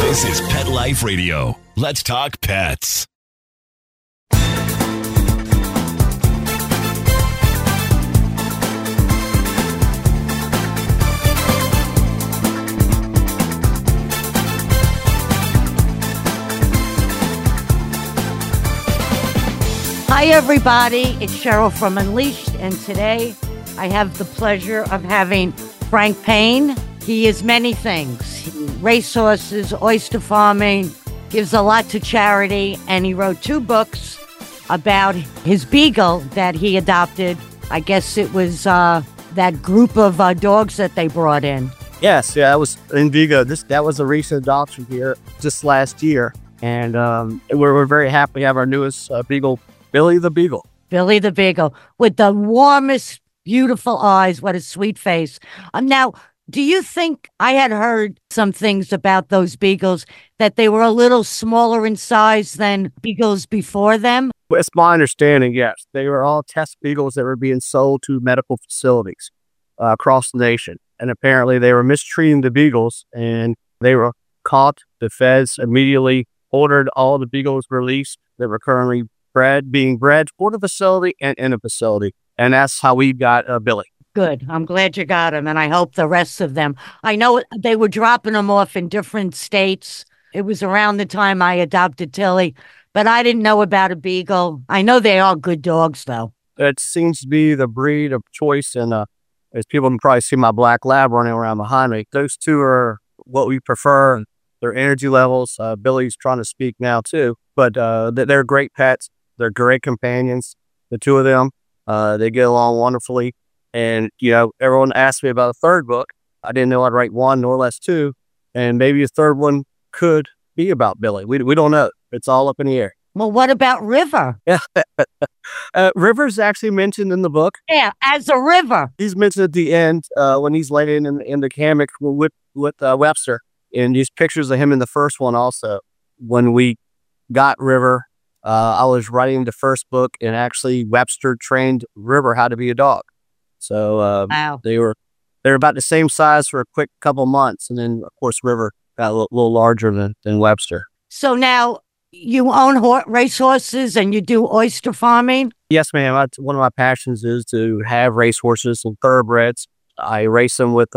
This is Pet Life Radio. Let's talk pets. Hi, everybody. It's Cheryl from Unleashed, and today I have the pleasure of having Frank Payne. He is many things. Racehorses, oyster farming, gives a lot to charity, and he wrote 2 books about his beagle that he adopted. I guess it was that group of dogs that they brought in. Yes, yeah, I was in Vigo. That was a recent adoption here just last year, and we're very happy to have our newest beagle, Billy the Beagle. Billy the Beagle, with the warmest, beautiful eyes. What a sweet face. Now, do you think, I had heard some things about those beagles, that they were a little smaller in size than beagles before them? It's my understanding, yes. They were all test beagles that were being sold to medical facilities across the nation. And apparently they were mistreating the beagles, and they were caught. The feds immediately ordered all the beagles released that were currently being bred for the facility and in a facility. And that's how we got Billy. Good. I'm glad you got him, and I hope the rest of them. I know they were dropping them off in different states. It was around the time I adopted Tilly, but I didn't know about a beagle. I know they are good dogs, though. It seems to be the breed of choice, and as people can probably see my black lab running around behind me, those 2 are what we prefer. Their energy levels. Billy's trying to speak now, too, but they're great pets. They're great companions, the 2 of them. They get along wonderfully. And, everyone asked me about a 3rd book. I didn't know I'd write 1 nor less 2. And maybe a 3rd one could be about Billy. We don't know. It's all up in the air. Well, what about River? Yeah. River's actually mentioned in the book. Yeah, as a river. He's mentioned at the end when he's laying in the hammock with Webster. And these pictures of him in the first one also. When we got River, I was writing the first book, and actually Webster trained River how to be a dog. So wow. They were about the same size for a quick couple months, and then of course River got a little larger than Webster. So now you own racehorses and you do oyster farming? Yes, ma'am. One of my passions is to have racehorses and thoroughbreds. I race them with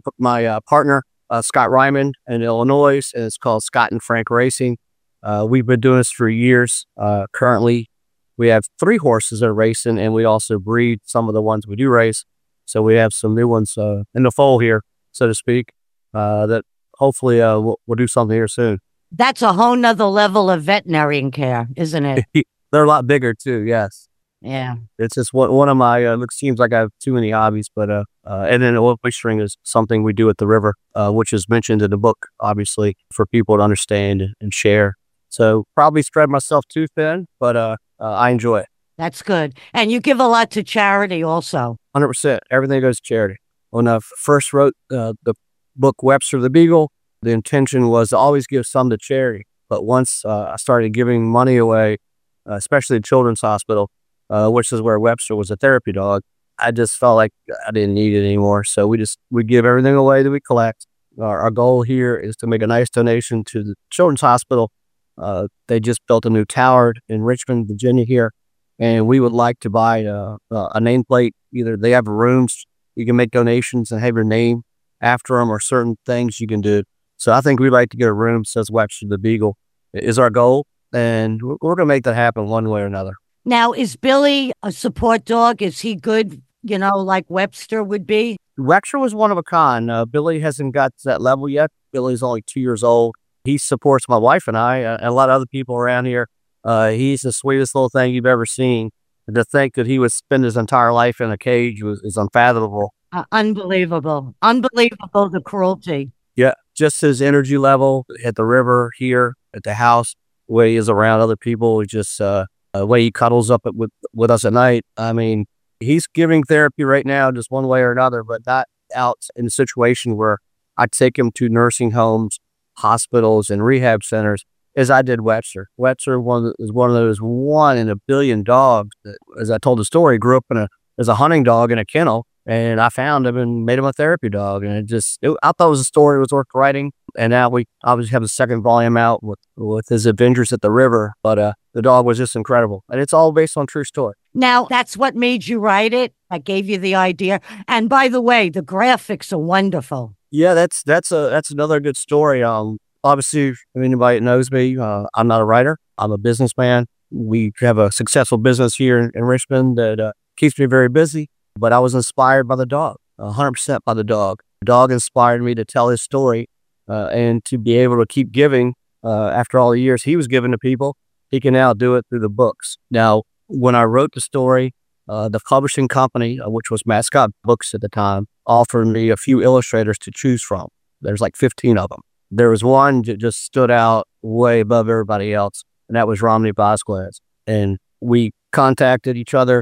my partner Scott Ryman in Illinois, and it's called Scott and Frank Racing. We've been doing this for years. Currently, we have 3 horses that are racing, and we also breed some of the ones we do race. So we have some new ones in the fold here, so to speak, that hopefully we'll do something here soon. That's a whole nother level of veterinarian care, isn't it? They're a lot bigger too, yes. Yeah. It's just one of my, it seems like I have too many hobbies, but, and then oystering is something we do at the river, which is mentioned in the book, obviously, for people to understand and share. So probably spread myself too thin, but I enjoy it. That's good. And you give a lot to charity also. 100%. Everything goes to charity. When I first wrote the book Webster the Beagle, the intention was to always give some to charity. But once I started giving money away, especially at Children's Hospital, which is where Webster was a therapy dog, I just felt like I didn't need it anymore. So we give everything away that we collect. Our goal here is to make a nice donation to the Children's Hospital. They just built a new tower in Richmond, Virginia here, and we would like to buy a nameplate. Either they have rooms, you can make donations and have your name after them, or certain things you can do. So I think we'd like to get a room that says Webster the Beagle is our goal, and we're going to make that happen one way or another. Now, is Billy a support dog? Is he good, like Webster would be? Webster was one of a kind. Billy hasn't got to that level yet. Billy's only 2 years old. He supports my wife and I, and a lot of other people around here. He's the sweetest little thing you've ever seen. And to think that he would spend his entire life in a cage is unfathomable. Unbelievable. Unbelievable, the cruelty. Yeah, just his energy level at the river, here, at the house, the way he is around other people, just the way he cuddles up with us at night. I mean, he's giving therapy right now, just one way or another, but not out in a situation where I take him to nursing homes, hospitals, and rehab centers, as I did Webster. Webster is one of those 1 in a billion dogs that, as I told the story, grew up as a hunting dog in a kennel, And I found him and made him a therapy dog. And I thought it was a story that was worth writing. And now we obviously have the second volume out with his adventures at the river. But the dog was just incredible. And it's all based on true story. Now, that's what made you write it? That gave you the idea? And by the way, the graphics are wonderful. Yeah, that's another good story. Obviously, if anybody that knows me, I'm not a writer. I'm a businessman. We have a successful business here in Richmond that keeps me very busy. But I was inspired by the dog, 100% by the dog. The dog inspired me to tell his story and to be able to keep giving after all the years he was giving to people. He can now do it through the books. Now, when I wrote the story, the publishing company, which was Mascot Books at the time, offered me a few illustrators to choose from. There's like 15 of them. There was one that just stood out way above everybody else, and that was Romney Vasquez. And we contacted each other.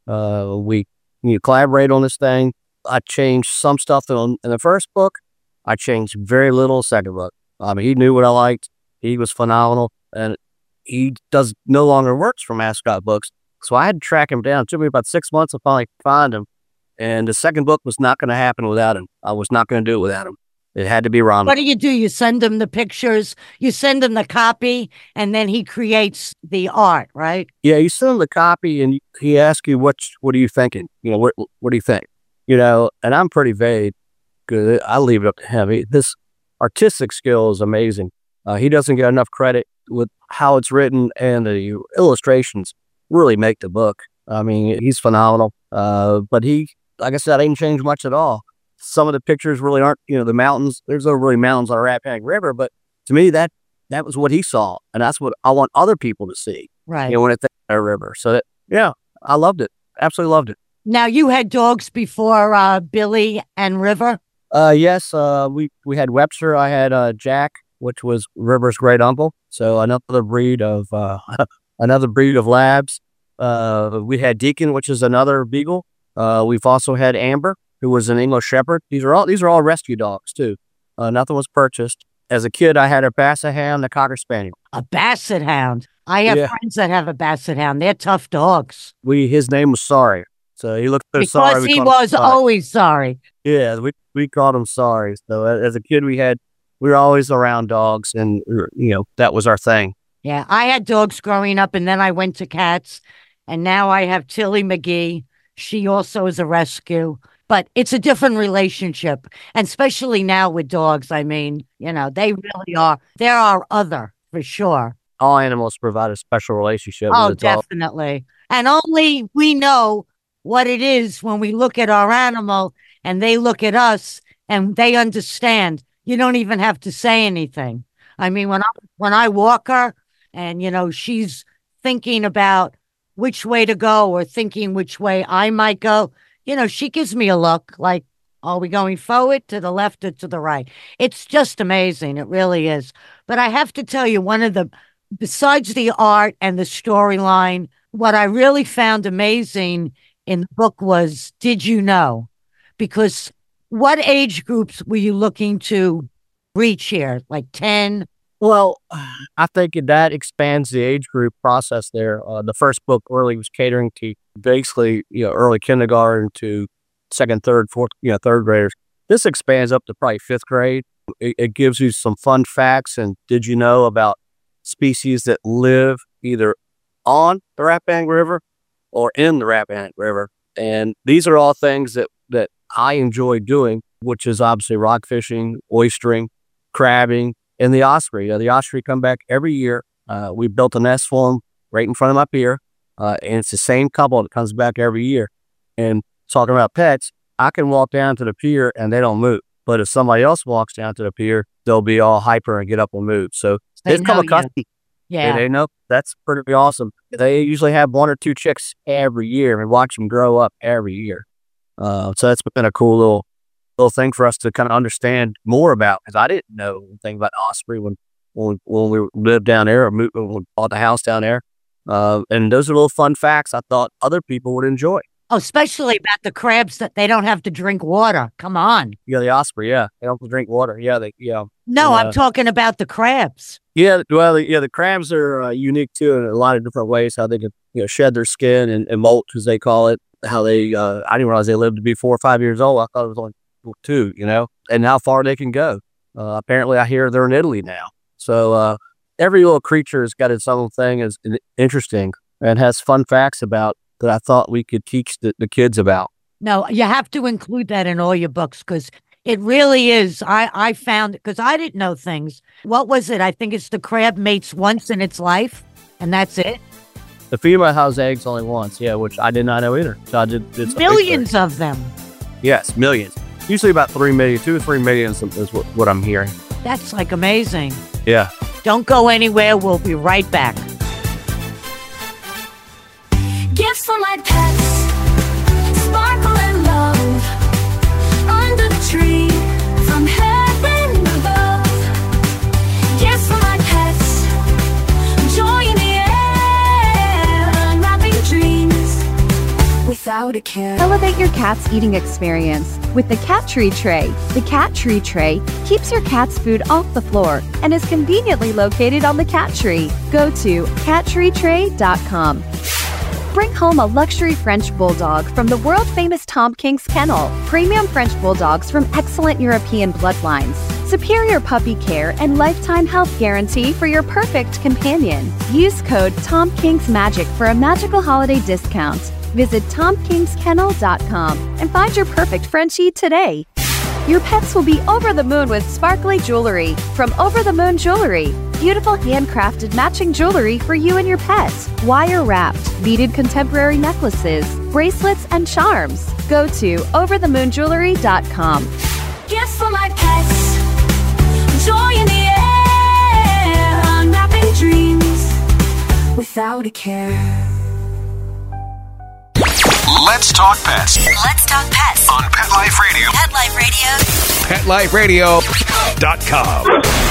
We collaborate on this thing. I changed some stuff in the first book. I changed very little in the second book. He knew what I liked. He was phenomenal, and he no longer works for Mascot Books. So I had to track him down. It took me about 6 months to finally find him. And the second book was not going to happen without him. I was not going to do it without him. It had to be Romney. What do? You send him the pictures, you send him the copy, and then he creates the art, right? Yeah, you send him the copy, and he asks you, what are you thinking? What do you think? And I'm pretty vague because I leave it up to him. His artistic skill is amazing. He doesn't get enough credit with how it's written, and the illustrations really make the book. He's phenomenal. But he, like I said, I didn't change much at all. Some of the pictures really aren't, the mountains. There's no really mountains on the Rappahannock River, but to me, that was what he saw, and that's what I want other people to see. Right. When it's a river. So I loved it. Absolutely loved it. Now, you had dogs before Billy and River? Yes. We had Webster. I had Jack, which was River's great uncle. So another breed of labs. We had Deacon, which is another beagle. We've also had Amber, who was an English Shepherd. These are all rescue dogs too. Nothing was purchased. As a kid, I had a Basset Hound, a Cocker Spaniel. A Basset Hound. I have friends that have a Basset Hound. They're tough dogs. His name was Sorry. So he looked so sorry. Because he was always sorry. Yeah, we called him Sorry. So as a kid, we were always around dogs, and that was our thing. Yeah, I had dogs growing up, and then I went to cats, and now I have Tilly McGee. She also is a rescue, but it's a different relationship, and especially now with dogs. They really are. They're our other, for sure. All animals provide a special relationship. Oh, definitely. And only we know what it is when we look at our animal and they look at us and they understand. You don't even have to say anything. When I walk her and, she's thinking about which way to go or thinking which way I might go, she gives me a look like, are we going forward, to the left, or to the right? It's just amazing. It really is. But I have to tell you, besides the art and the storyline, what I really found amazing in the book was, did you know? Because what age groups were you looking to reach here? Like 10? Well, I think that expands the age group process there. The first book really was catering to basically, early kindergarten to second, third, fourth, third graders. This expands up to probably fifth grade. It gives you some fun facts. And did you know about species that live either on the Rappahannock River or in the Rappahannock River? And these are all things that I enjoy doing, which is obviously rock fishing, oystering, crabbing, and the osprey. The osprey come back every year. We built a nest for them right in front of my pier, and it's the same couple that comes back every year. And talking about pets, I can walk down to the pier and they don't move. But if somebody else walks down to the pier, they'll be all hyper and get up and move. So they've come accustomed. Yeah. They know. That's pretty awesome. They usually have 1 or 2 chicks every year and watch them grow up every year. So that's been a cool little thing for us to kind of understand more about, because I didn't know anything about osprey when we lived down there, or when we bought the house down there. And those are little fun facts I thought other people would enjoy. Oh, especially about the crabs, that they don't have to drink water. Come on. Yeah, the osprey. Yeah, they don't have to drink water. Yeah, No, I'm talking about the crabs. Yeah, well, the crabs are unique too in a lot of different ways. How they can shed their skin and molt, as they call it. how they, I didn't realize they lived to be 4 or 5 years old. I thought it was only 2, and how far they can go. Apparently I hear they're in Italy now. So, every little creature has got its own thing, is interesting and has fun facts about that I thought we could teach the kids about. No, you have to include that in all your books because it really is. I found it because I didn't know things. What was it? I think it's the crab mates once in its life, and that's it. The female has eggs only once, which I did not know either. So I did some Millions research. of them. Yes, millions. Usually about 3 million, 2 or 3 million is what I'm hearing. That's like amazing. Yeah. Don't go anywhere. We'll be right back. Gifts for my pets, sparkle and love, under the tree, from heaven above. Gifts for my pets, joy in the air, unwrapping dreams, without a care. Elevate your cat's eating experience with the Cat Tree Tray. The Cat Tree Tray keeps your cat's food off the floor and is conveniently located on the cat tree. Go to cattreetray.com. Bring home a luxury French Bulldog from the world-famous Tom King's Kennel. Premium French Bulldogs from excellent European bloodlines. Superior puppy care and lifetime health guarantee for your perfect companion. Use code TomKingsMagic for a magical holiday discount. Visit TomKingsKennel.com and find your perfect Frenchie today. Your pets will be over the moon with sparkly jewelry from Over the Moon Jewelry. Beautiful handcrafted matching jewelry for you and your pet. Wire-wrapped, beaded contemporary necklaces, bracelets, and charms. Go to overthemoonjewelry.com. Gifts for my pets, joy in the air, unwrapping dreams, without a care. Let's talk pets Let's talk pets on Pet Life Radio. Pet Life Radio. PetLifeRadio.com.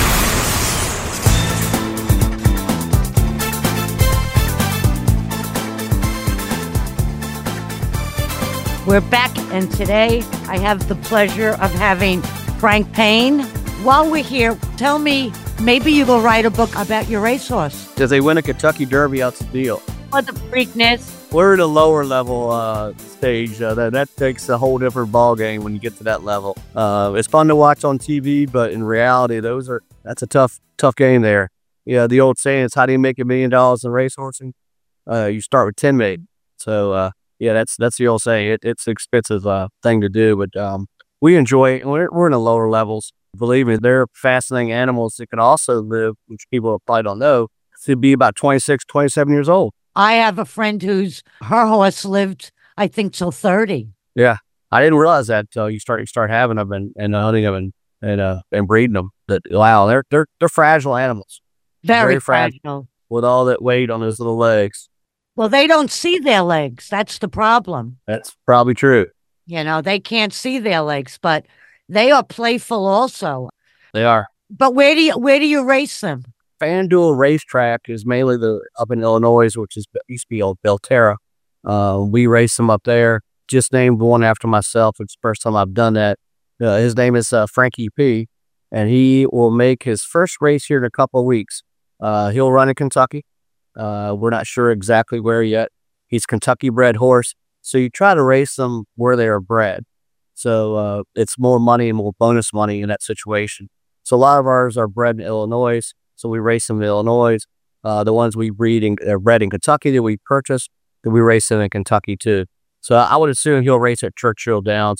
We're back, and today I have the pleasure of having Frank Payne. While we're here, tell me, maybe you will write a book about your racehorse. Does they win a Kentucky Derby? That's the deal. Or the Preakness. We're in a lower level stage. That takes a whole different ball game when you get to that level. It's fun to watch on TV, but in reality, that's a tough game there. Yeah, the old saying is, how do you make $1 million in racehorsing? You start with 10 million. So that's the old saying. It's an expensive thing to do, but we enjoy it. We're in the lower levels. Believe me, they're fascinating animals that can also live, which people probably don't know, to be about 26, 27 years old. I have a friend her horse lived, I think, till 30. Yeah, I didn't realize that until you start having them and hunting them and breeding them. That wow, they're fragile animals. Very fragile. With all that weight on those little legs. Well, they don't see their legs. That's the problem. That's probably true. They can't see their legs, but they are playful also. They are. But where do you race them? FanDuel Racetrack is mainly up in Illinois, which used to be old Belterra. We race them up there. Just named one after myself. It's the first time I've done that. His name is Frankie P, and he will make his first race here in a couple of weeks. He'll run in Kentucky. We're not sure exactly where yet. He's Kentucky bred horse, so you try to race them where they are bred. So it's more money and more bonus money in that situation. So a lot of ours are bred in Illinois. So we race them in Illinois. The ones we bred in Kentucky that we purchased, then we race them in Kentucky too. So I would assume he'll race at Churchill Downs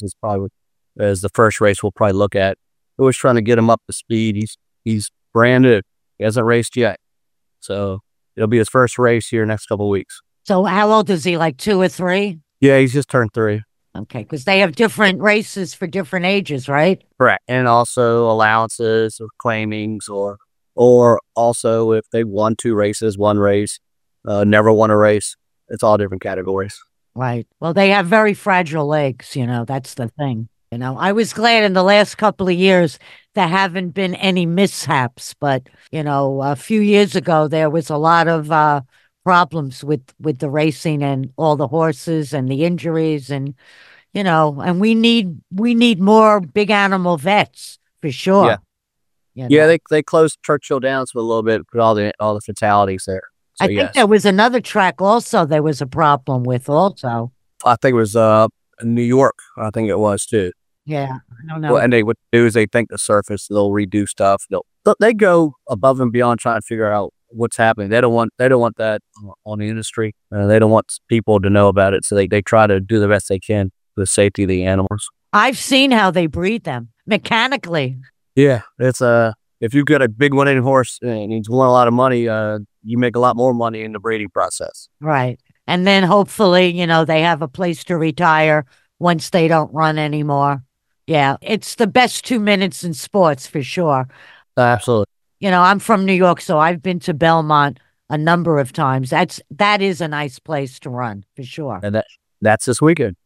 as the first race we'll probably look at. We're always trying to get him up to speed. He's brand new. He hasn't raced yet. So it'll be his first race here next couple of weeks. So how old is he, like 2 or 3? Yeah, he's just turned 3. Okay, because they have different races for different ages, right? Correct. And also allowances or claimings or also if they won 2 races, 1 race, never won a race. It's all different categories. Right. Well, they have very fragile legs, that's the thing. I was glad in the last couple of years there haven't been any mishaps, but, a few years ago there was a lot of problems with the racing and all the horses and the injuries and, and we need more big animal vets for sure. Yeah. Yeah, they closed Churchill Downs for a little bit, put all the fatalities there. So, I think there was another track also there was a problem with also. I think it was New York. I think it was too. Yeah, I don't know. Well, and they what they do is they think the surface. They'll redo stuff. They go above and beyond trying to figure out what's happening. They don't want that on the industry. They don't want people to know about it. So they try to do the best they can for the safety of the animals. I've seen how they breed them mechanically. Yeah, it's if you've got a big winning horse and he's won a lot of money, you make a lot more money in the breeding process. Right. And then hopefully, they have a place to retire once they don't run anymore. Yeah, it's the best 2 minutes in sports for sure. Absolutely. I'm from New York, so I've been to Belmont a number of times. That is a nice place to run for sure. And that's this weekend.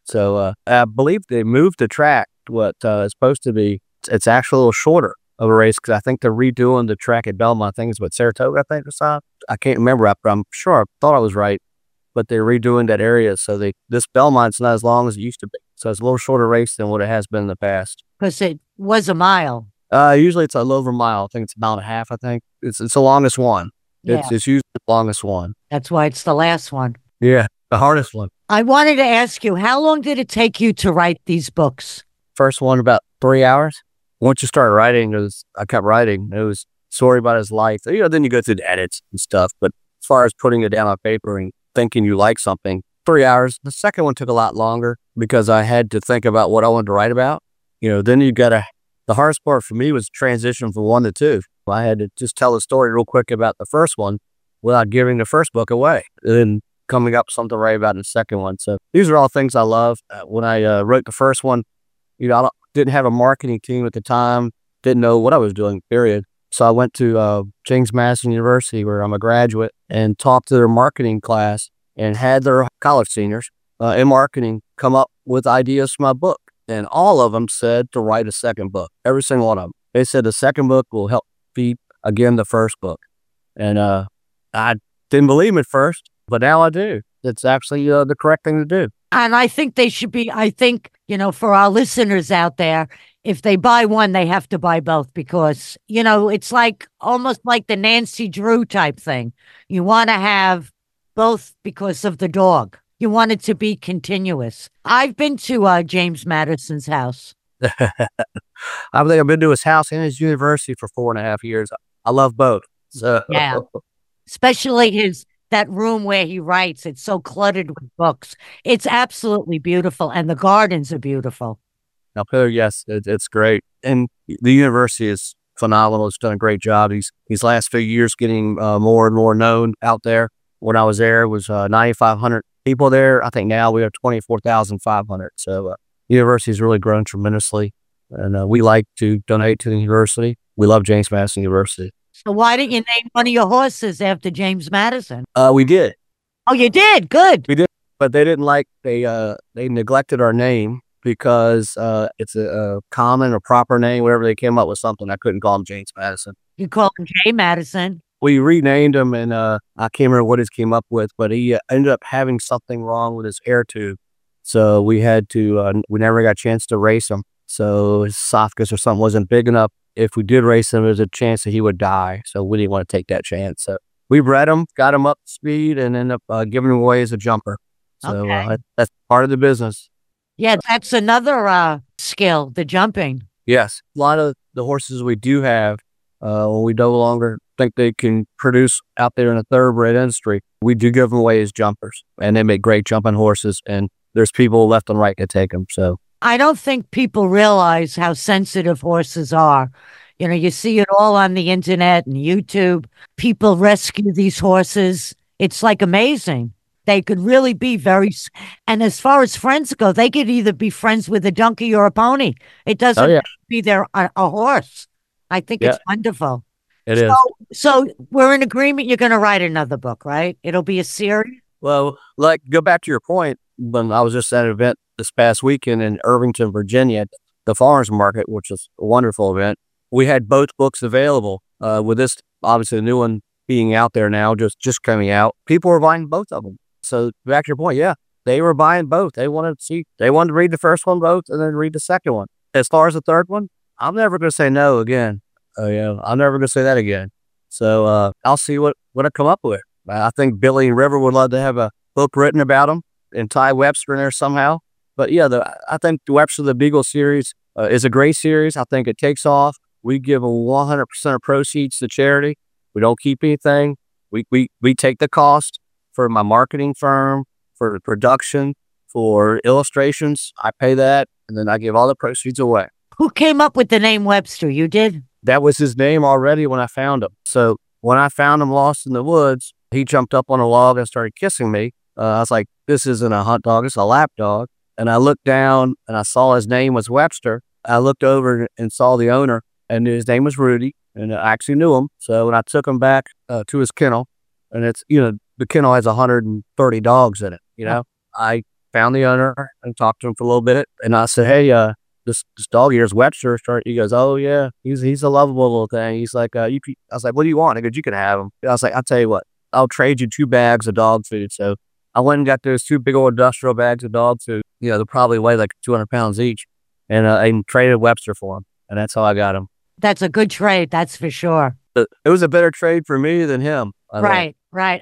So I believe they moved the track. What it's supposed to be, it's actually a little shorter of a race because I think they're redoing the track at Belmont. I think it's what Saratoga. I think or something. I can't remember, but I'm sure I thought I was right. But they're redoing that area, so this Belmont's not as long as it used to be. So it's a little shorter race than what it has been in the past. Because it was a mile. Usually it's a little over a mile. I think it's a mile and a half. I think it's the longest one. Yeah. It's usually the longest one. That's why it's the last one. Yeah, the hardest one. I wanted to ask you, how long did it take you to write these books? First one about 3 hours. Once you start writing, I kept writing. It was a story about his life. Then you go through the edits and stuff. But as far as putting it down on paper and thinking you like something, 3 hours. The second one took a lot longer because I had to think about what I wanted to write about. Then the hardest part for me was transition from 1 to 2. I had to just tell a story real quick about the first one without giving the first book away. And then coming up with something to write about in the second one. So these are all things I love. When I wrote the first one, I didn't have a marketing team at the time, didn't know what I was doing, period. So I went to James Madison University, where I'm a graduate, and talked to their marketing class and had their college seniors in marketing come up with ideas for my book. And all of them said to write a second book, every single one of them. They said the second book will help feed, again, the first book. And I didn't believe it first, but now I do. It's actually the correct thing to do. And I think they should be, for our listeners out there, if they buy one, they have to buy both because, it's almost like the Nancy Drew type thing. You want to have both because of the dog. You want it to be continuous. I've been to James Madison's house. I've been to his house and his university for 4.5 years. I love both. So. Yeah, especially that room where he writes. It's so cluttered with books. It's absolutely beautiful, and the gardens are beautiful. Yes, it's great. And the university is phenomenal. It's done a great job. These last few years getting more and more known out there. When I was there, it was 9,500 people there. I think now we have 24,500. So the university has really grown tremendously. And we like to donate to the university. We love James Madison University. So why didn't you name one of your horses after James Madison? We did. Oh, you did? Good. We did. But they didn't they neglected our name because it's a common or proper name, whatever they came up with something. I couldn't call him James Madison. You call him J. Madison. We renamed him, and I can't remember what he came up with, but he ended up having something wrong with his air tube. So we had to, we never got a chance to race him. So his esophagus or something wasn't big enough. If we did race him, there's a chance that he would die. So we didn't want to take that chance. So we bred him, got him up to speed, and ended up giving him away as a jumper. So that's part of the business. Yeah, that's another skill, the jumping. Yes. A lot of the horses we do have, when we no longer think they can produce out there in the thoroughbred industry, we do give them away as jumpers. And they make great jumping horses. And there's people left and right to take them. So I don't think people realize how sensitive horses are. You see it all on the internet and YouTube. People rescue these horses. It's amazing. They could really be and as far as friends go, they could either be friends with a donkey or a pony. It doesn't have to be a horse. I think it's wonderful. It is. So we're in agreement. You're going to write another book, right? It'll be a series. Well, go back to your point. When I was just at an event this past weekend in Irvington, Virginia, at the farmers market, which is a wonderful event, we had both books available. With this, obviously, the new one being out there now, just coming out, people were buying both of them. So back to your point, they were buying both. They wanted to read the first one both and then read the second one. As far as the third one, I'm never going to say no again. I'm never going to say that again. So I'll see what I come up with. I think Billy and River would love to have a book written about them. and tie Webster in there somehow. But yeah, I think the Webster the Beagle series is a great series. I think it takes off. We give 100% of proceeds to charity. We don't keep anything. We take the cost for my marketing firm, for the production, for illustrations. I pay that, and then I give all the proceeds away. Who came up with the name Webster? You did? That was his name already when I found him. So when I found him lost in the woods, he jumped up on a log and started kissing me. I was like, this isn't a hunt dog, it's a lap dog. And I looked down and I saw his name was Webster. I looked over and saw the owner, and his name was Rudy, and I actually knew him. So when I took him back to his kennel, and it's, the kennel has 130 dogs in it, I found the owner and talked to him for a little bit. And I said, hey, this dog here is Webster. He goes, oh yeah, he's a lovable little thing. He's like, I was like, what do you want? He goes, you can have him. I was like, I'll tell you what, I'll trade you 2 bags of dog food. So I went and got those 2 big old industrial bags of dog food. They'll probably weigh like 200 pounds each. And I traded Webster for him. And that's how I got him. That's a good trade. That's for sure. It was a better trade for me than him. Right.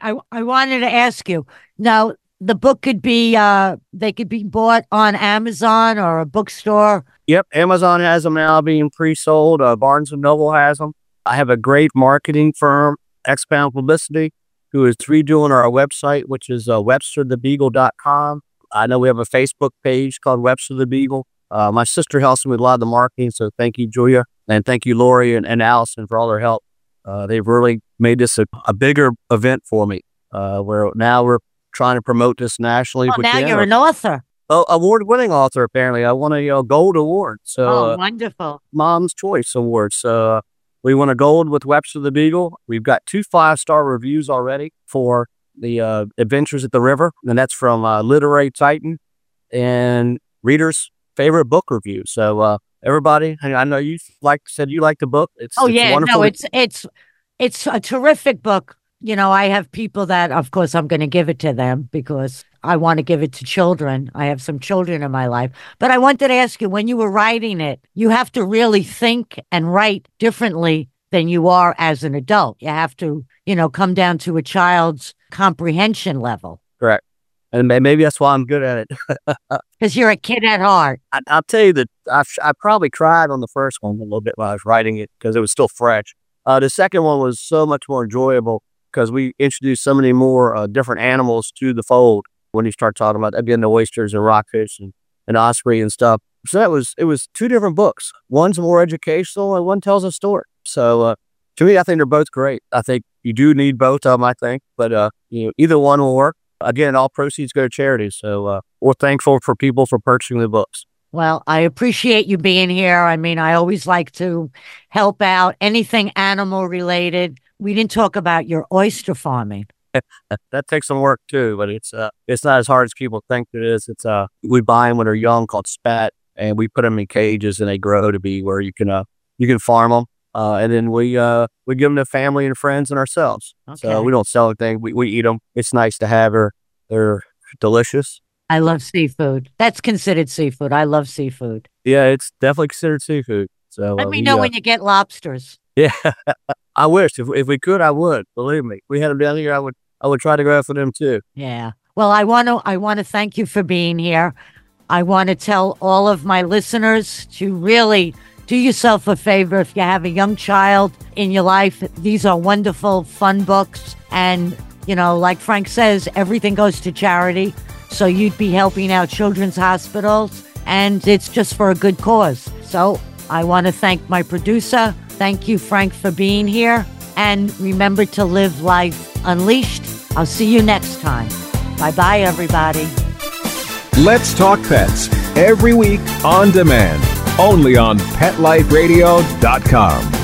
I wanted to ask you, now the book could be, they could be bought on Amazon or a bookstore. Yep. Amazon has them now being pre-sold. Barnes & Noble has them. I have a great marketing firm, Expound Publicity, who is redoing our website, which is websterthebeagle.com. I know we have a Facebook page called Webster the Beagle. My sister helps me with a lot of the marketing, so thank you, Julia. And thank you, Lori and Allison, for all their help. They've really made this a bigger event for me, where now we're trying to promote this nationally. Oh, now you're an author. Oh, award-winning author, apparently. I won a gold award. So, wonderful. Mom's Choice Award. So we won a gold with Webster the Beagle. We've got 2 5-star reviews already for the Adventures at the River, and that's from Literary Titan and Reader's Favorite Book Review. So everybody, I know you said you like the book. It's wonderful. No, it's a terrific book. I have people that, of course, I'm going to give it to them because I want to give it to children. I have some children in my life. But I wanted to ask you, when you were writing it, you have to really think and write differently than you are as an adult. You have to, come down to a child's comprehension level. Correct. And maybe that's why I'm good at it. Because you're a kid at heart. I'll tell you that I probably cried on the first one a little bit while I was writing it because it was still fresh. The second one was so much more enjoyable because we introduced so many more different animals to the fold when you start talking about, again, the oysters and rockfish and osprey and stuff. So it was 2 different books. One's more educational and one tells a story. So to me, I think they're both great. I think you do need both of them, I think. But either one will work. Again, all proceeds go to charity. So we're thankful for people for purchasing the books. Well, I appreciate you being here. I mean, I always like to help out anything animal related. We didn't talk about your oyster farming. That takes some work too, but it's not as hard as people think it is. It's we buy them when they're young, called spat, and we put them in cages and they grow to be where you can farm them. And then we give them to family and friends and ourselves. Okay. So we don't sell anything. We eat them. It's nice to have her. They're delicious. I love seafood. That's considered seafood. I love seafood. Yeah, it's definitely considered seafood. So let me know when you get lobsters. Yeah, I wish if we could, I would. Believe me, we had them down here. I would try to go after them too. Yeah. Well, I want to thank you for being here. I want to tell all of my listeners to really do yourself a favor. If you have a young child in your life, these are wonderful, fun books. And, like Frank says, everything goes to charity. So you'd be helping out children's hospitals, and it's just for a good cause. So I want to thank my producer. Thank you, Frank, for being here. And remember to live life unleashed. I'll see you next time. Bye-bye, everybody. Let's Talk Pets, every week on demand, only on PetLifeRadio.com.